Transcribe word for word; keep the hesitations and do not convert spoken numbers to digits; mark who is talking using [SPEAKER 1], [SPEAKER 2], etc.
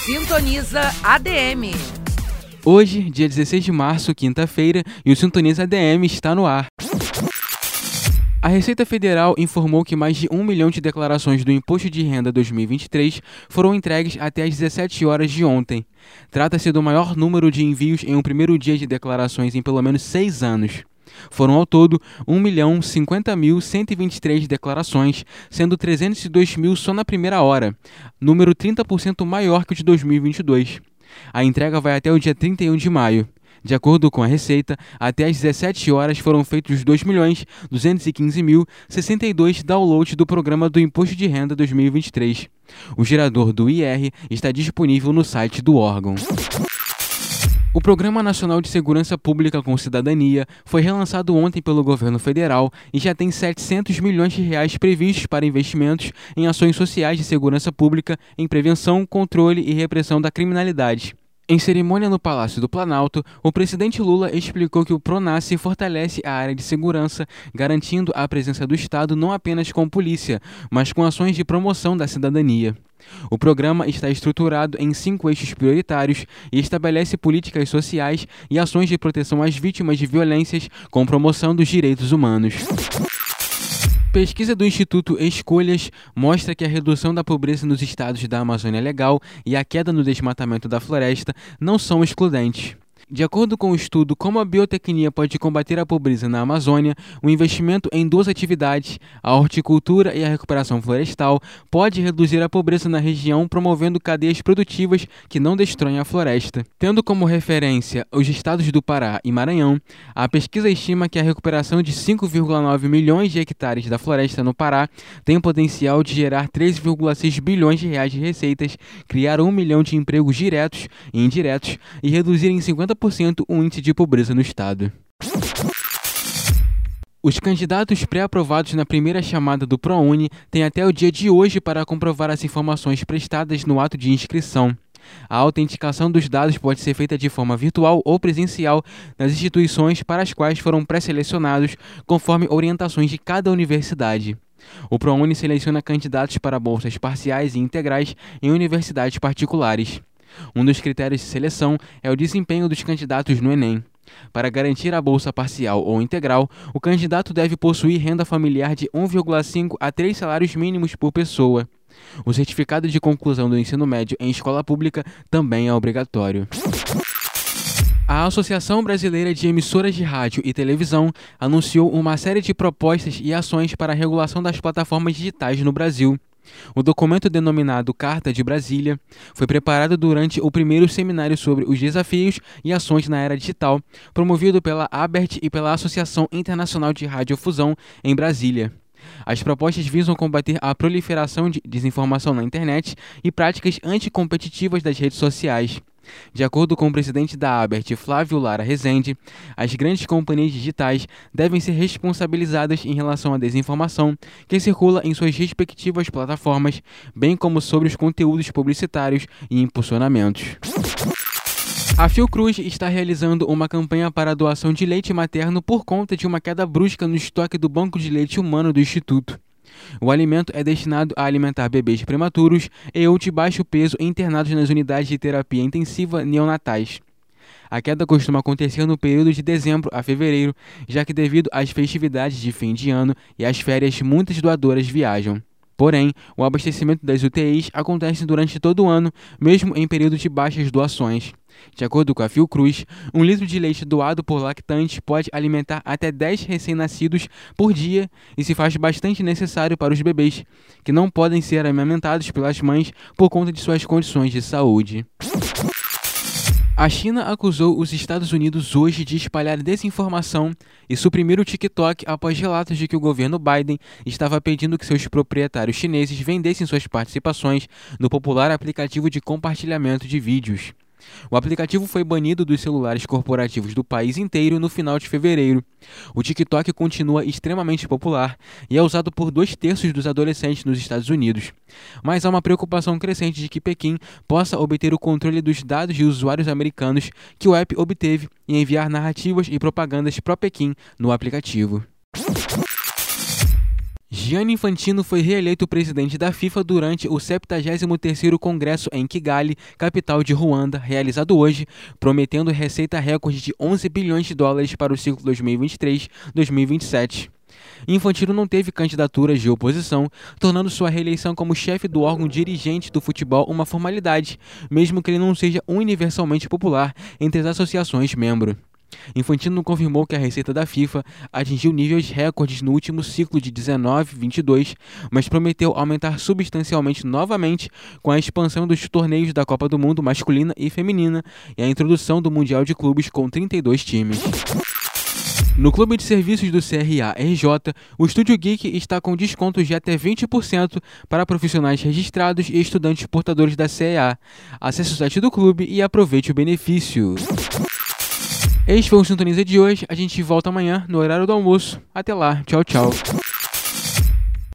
[SPEAKER 1] Sintoniza A D M.
[SPEAKER 2] Hoje, dia dezesseis de março, quinta-feira, e o Sintoniza A D M está no ar. A Receita Federal informou que mais de um milhão de declarações do Imposto de Renda dois mil e vinte e três foram entregues até às dezessete horas de ontem. Trata-se do maior número de envios em um primeiro dia de declarações em pelo menos seis anos. Foram ao todo um milhão cinquenta mil cento e vinte e três declarações, sendo trezentos e dois mil só na primeira hora, número trinta por cento maior que o de dois mil e vinte e dois. A entrega vai até o dia trinta e um de maio. De acordo com a Receita, até às dezessete horas foram feitos dois milhões duzentos e quinze mil sessenta e dois downloads do Programa do Imposto de Renda dois mil e vinte e três. O gerador do I R está disponível no site do órgão. O Programa Nacional de Segurança Pública com Cidadania foi relançado ontem pelo governo federal e já tem setecentos milhões de reais previstos para investimentos em ações sociais de segurança pública em prevenção, controle e repressão da criminalidade. Em cerimônia no Palácio do Planalto, o presidente Lula explicou que o PRONASSE fortalece a área de segurança, garantindo a presença do Estado não apenas com polícia, mas com ações de promoção da cidadania. O programa está estruturado em cinco eixos prioritários e estabelece políticas sociais e ações de proteção às vítimas de violências com promoção dos direitos humanos. Pesquisa do Instituto Escolhas mostra que a redução da pobreza nos estados da Amazônia Legal e a queda no desmatamento da floresta não são excludentes. De acordo com o estudo Como a Biotecnia pode combater a pobreza na Amazônia, o investimento em duas atividades, a horticultura e a recuperação florestal, pode reduzir a pobreza na região, promovendo cadeias produtivas que não destroem a floresta. Tendo como referência os estados do Pará e Maranhão, a pesquisa estima que a recuperação de cinco vírgula nove milhões de hectares da floresta no Pará tem o potencial de gerar treze vírgula seis bilhões de reais de receitas, criar um milhão de empregos diretos e indiretos e reduzir em cinquenta por cento o índice de pobreza no estado. Os candidatos pré-aprovados na primeira chamada do ProUni têm até o dia de hoje para comprovar as informações prestadas no ato de inscrição. A autenticação dos dados pode ser feita de forma virtual ou presencial nas instituições para as quais foram pré-selecionados, conforme orientações de cada universidade. O ProUni seleciona candidatos para bolsas parciais e integrais em universidades particulares. Um dos critérios de seleção é o desempenho dos candidatos no Enem. Para garantir a bolsa parcial ou integral, o candidato deve possuir renda familiar de um vírgula cinco a três salários mínimos por pessoa. O certificado de conclusão do ensino médio em escola pública também é obrigatório. A Associação Brasileira de Emissoras de Rádio e Televisão anunciou uma série de propostas e ações para a regulação das plataformas digitais no Brasil. O documento denominado Carta de Brasília foi preparado durante o primeiro seminário sobre os desafios e ações na era digital, promovido pela ABERT e pela Associação Internacional de Radiodifusão em Brasília. As propostas visam combater a proliferação de desinformação na internet e práticas anticompetitivas das redes sociais. De acordo com o presidente da ABERT, Flávio Lara Rezende, as grandes companhias digitais devem ser responsabilizadas em relação à desinformação que circula em suas respectivas plataformas, bem como sobre os conteúdos publicitários e impulsionamentos. A Fiocruz está realizando uma campanha para a doação de leite materno por conta de uma queda brusca no estoque do Banco de Leite Humano do Instituto. O alimento é destinado a alimentar bebês prematuros e ou de baixo peso internados nas unidades de terapia intensiva neonatais. A queda costuma acontecer no período de dezembro a fevereiro, já que devido às festividades de fim de ano e às férias, muitas doadoras viajam. Porém, o abastecimento das U T Is acontece durante todo o ano, mesmo em período de baixas doações. De acordo com a Fiocruz, um litro de leite doado por lactantes pode alimentar até dez recém-nascidos por dia e se faz bastante necessário para os bebês, que não podem ser amamentados pelas mães por conta de suas condições de saúde. A China acusou os Estados Unidos hoje de espalhar desinformação e suprimir o TikTok após relatos de que o governo Biden estava pedindo que seus proprietários chineses vendessem suas participações no popular aplicativo de compartilhamento de vídeos. O aplicativo foi banido dos celulares corporativos do país inteiro no final de fevereiro. O TikTok continua extremamente popular e é usado por dois terços dos adolescentes nos Estados Unidos. Mas há uma preocupação crescente de que Pequim possa obter o controle dos dados de usuários americanos que o app obteve e enviar narrativas e propagandas pró-Pequim no aplicativo. Gianni Infantino foi reeleito presidente da FIFA durante o septuagésimo terceiro Congresso em Kigali, capital de Ruanda, realizado hoje, prometendo receita recorde de onze bilhões de dólares para o ciclo dois mil e vinte e três a dois mil e vinte e sete. Infantino não teve candidaturas de oposição, tornando sua reeleição como chefe do órgão dirigente do futebol uma formalidade, mesmo que ele não seja universalmente popular entre as associações membro. Infantino confirmou que a receita da FIFA atingiu níveis recordes no último ciclo de dezenove vinte e dois, mas prometeu aumentar substancialmente novamente com a expansão dos torneios da Copa do Mundo masculina e feminina e a introdução do Mundial de Clubes com trinta e dois times. No Clube de Serviços do C R A R J, o Estúdio Geek está com descontos de até vinte por cento para profissionais registrados e estudantes portadores da C E A. Acesse o site do clube e aproveite o benefício. Este foi o Sintoniza de hoje. A gente volta amanhã no horário do almoço. Até lá. Tchau, tchau.